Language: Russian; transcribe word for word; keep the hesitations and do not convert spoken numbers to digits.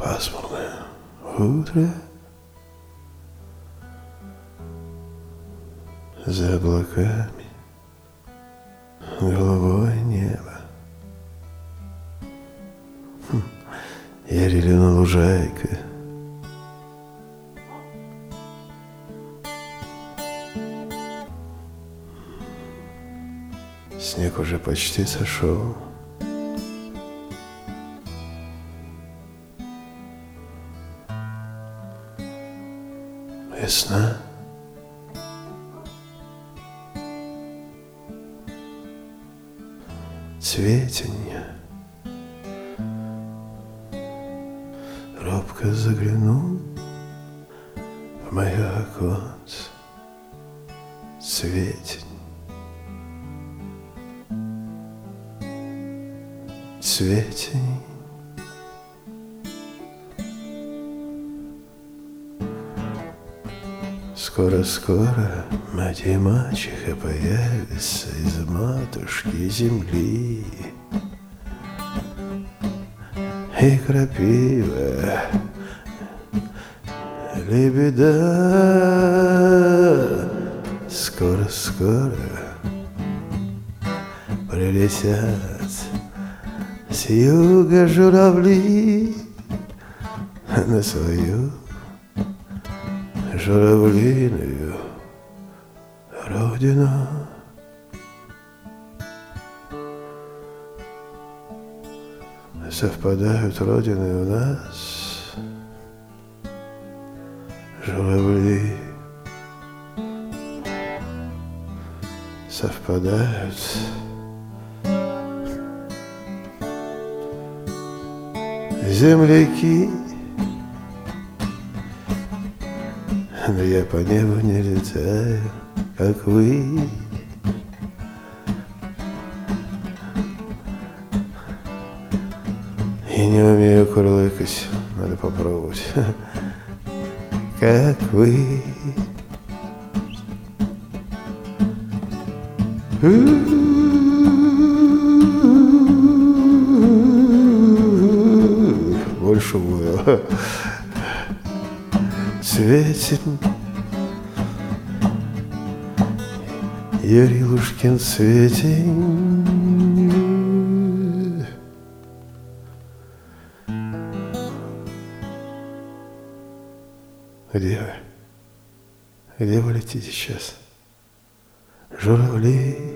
Пасмурное утро, за облаками голубое небо. Хм, ярилина лужайка, снег уже почти сошел. Весна. Цветенье. Робко заглянул в мое оконце. Цветень. Цветень. Скоро-скоро мать и мачеха появятся из матушки земли. И крапива, лебеда, скоро-скоро прилетят с юга журавли на свою журавлиную родину. Совпадают родины у нас, журавли, совпадают земляки. Но я по небу не летаю, как вы. И не умею курлыкать, надо попробовать, как вы. Больше было. Цветень, Ярилушкин цветень. Где вы? Где вы летите сейчас? Журавли.